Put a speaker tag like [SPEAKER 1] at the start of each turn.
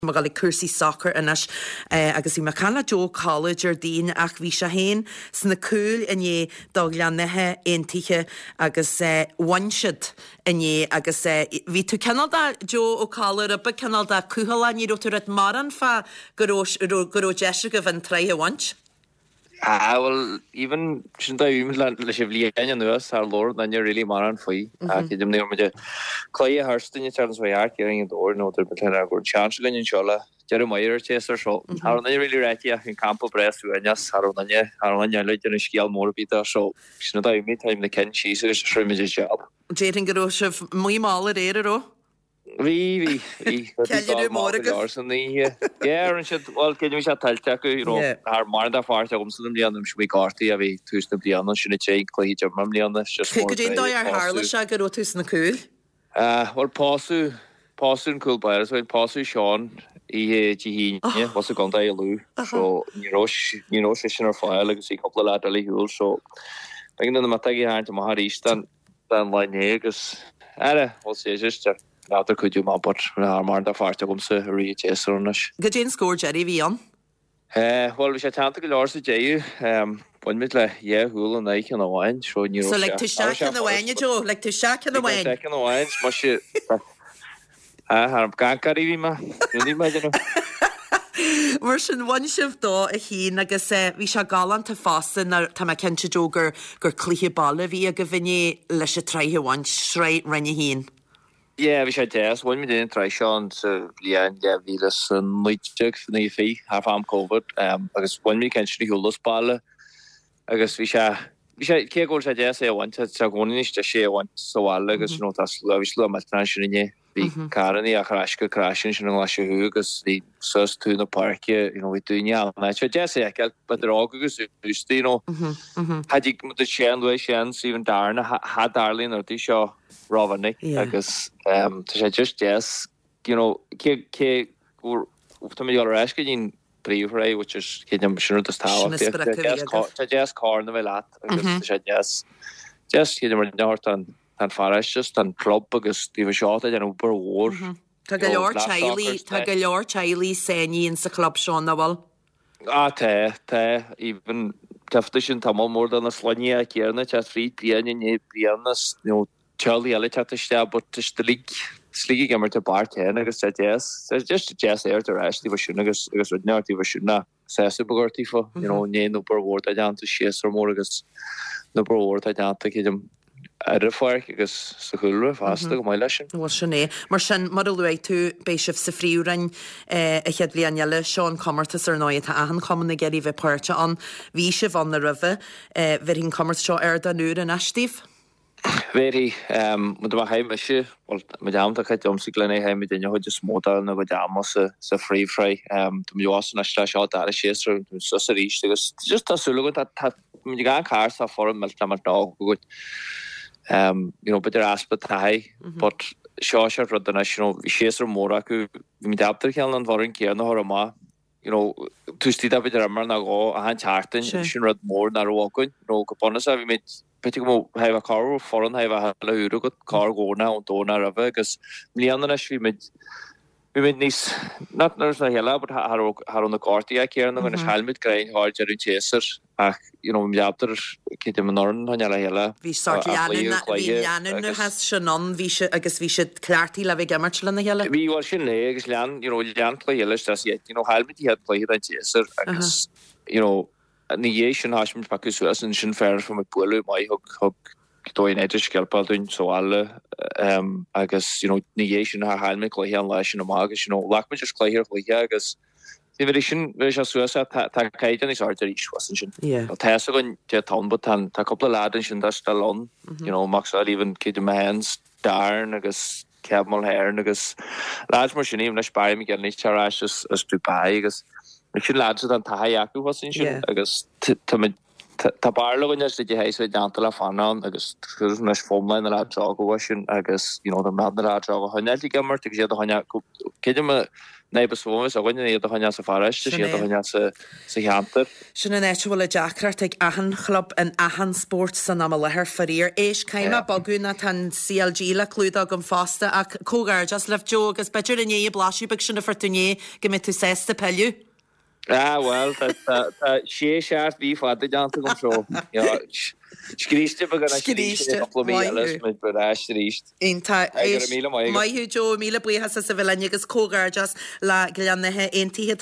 [SPEAKER 1] Má gal cuasaí soccer inis agus í Macana Joe College ar dín ach bhí se héin sna cúil iné dá leannathe aontaithe agus wansead iné agus bhí tú Canada Joe ó Collar a ba Canada cúhala ní tú ret mar an fa goró deise go bhain treithe wans?
[SPEAKER 2] Well, even shouldn't I even let you believe in us, our Lord, then you're really man free. I can near me the Clay Hurston, you turn way out, getting the door, no, but I go chance again in Shola, Jeremiah Chester, so how are they really right here in Campo Breast, and yes, Harolania, let you scale more Peter, so shouldn't I meet him the Ken cheese is a job.
[SPEAKER 1] Jating Garosh of Muimala Rero?
[SPEAKER 2] We
[SPEAKER 1] Can you do more
[SPEAKER 2] yeah, and should well can you tell you know our Marda fart om så de andra vi garti vi tusen de andra skulle check klej jag mam de andra just
[SPEAKER 1] more. Could you do your Harla shagar och tusen kul?
[SPEAKER 2] Well passu cool by so passu Sean I he was a gon day lu so you know session or file like see couple of lately who so begin the matagi hand to Maharistan dan line negus we'll see just Later could you map but Marda fart om så reach sonnish.
[SPEAKER 1] Gajin score Jerry Vion.
[SPEAKER 2] Well we should tante lars Jay one mitle hul and I can wine so you
[SPEAKER 1] So like to shack in the wine Joe like to shack in the wine.
[SPEAKER 2] Shack in the wine much har gankari ma. You imagine.
[SPEAKER 1] Mar sin one shift dó a hín agus bhí se galant a fásan tá me cinnte jogur gur clíthe balle bhí a go bhine leis a treithe bhain sreit rinne hín.
[SPEAKER 2] Yeah, we should yes. When we didn't try Sean to virus and much fee have COVID. Because when we can actually hold us ball, I guess we should go to yes. I want to go in to share one so all because you know that's we slow my transition in the carny a crashing and last who because the first to the park you know we doing yeah. And I should just say but they're all good you know. Had you the chance even Darna had Darlene or the show. Rovanick, agus just yes, you know, to me your asking in pre-fray, which is I'm sure the style. Just corner of that, agus just north and Farish just and club because they were shot at an upper war.
[SPEAKER 1] Tá go leor Chiley Senny in the club Sean Nawal.
[SPEAKER 2] Te even Teftish and Tamal more than a slania Kierna just free Brianna, you know. Charlie Elliott had to step, but just the league gamer to bar 10. I said yes. So just yes, there to rest. They were shooting. I guess not. They were shooting. Accessible or tifo. You know, no per word. I don't to share some more. I guess no per word. I don't think him. Fire agus sa chulra fasta go mai leisin.
[SPEAKER 1] Wa sinné. Mar sin marluai tú béisih sa fríúrain a chead blianile Sean Commertas ar náid tá ahan common na geirí bheith páirte an bhí se van na ribh bhir hín Commerce seo ar da nuair an eistíh.
[SPEAKER 2] Very with my high mission well madam ta khat omsi glene hai mit den just motor na madam so free to me was na shot that shester so reach just a solo that me gan cars for a melta mal dog good you know but there aspect high but short rod the national shester moraku me adapter kan an vorin ke na horama you know to stida bit der mar na go a han charten shin rod more na walking no coponasa we met Petty have a car foreign have a good car go now and don't have because Leanna we made nice not nurse hella but har on the cardiac here and when his helmet grain hard to chaser you know after kid him norn hella
[SPEAKER 1] we start Leanna has shannon we I guess we should clarity la gamarch la hella
[SPEAKER 2] we were shin legs Leanna you know Leanna play hella just yet you know helmet he had played that chaser I guess you know negation Hashim Pakus and Shin Fair from a pool, my hook doing edish kelpadun, so all I guess, you know, negation her helmet, like here, lash in a magus, you know, like me just clear, like here, I guess the edition, there's a suicide, Takaitan is hard to reach, wasn't she?
[SPEAKER 1] Yeah.
[SPEAKER 2] Tessa going to town, but a couple of lads and that's still on, you know, Maxwell even kid in my hands, darn, I guess, Cabmal hair, I guess, large machine, even a spy me getting each as to buy, I guess. Should lads than Tahayaku was in I guess Tá barla gon is die heis dantal fan agus nes fomlein ra sin agus de me ra honnel gemmer sé hanna ke me nei besomes a gonne a hanna sa fariste sé hanna sa heanter.
[SPEAKER 1] Sin an ethfuil a Jackart ag ahan club an ahan sport san am lethir farír éis caiime bagúna tan CLG le clúda an fásta ach cógar just lef Jo agus beidir in é blasú be sinna fortuné go mit tú 6 pellú.
[SPEAKER 2] Well, sé seart ví fa dananta gom tro. Skriste be met bereist.
[SPEAKER 1] Maiú Jo míle buha sa bhile agus cógar just le gleannethe intí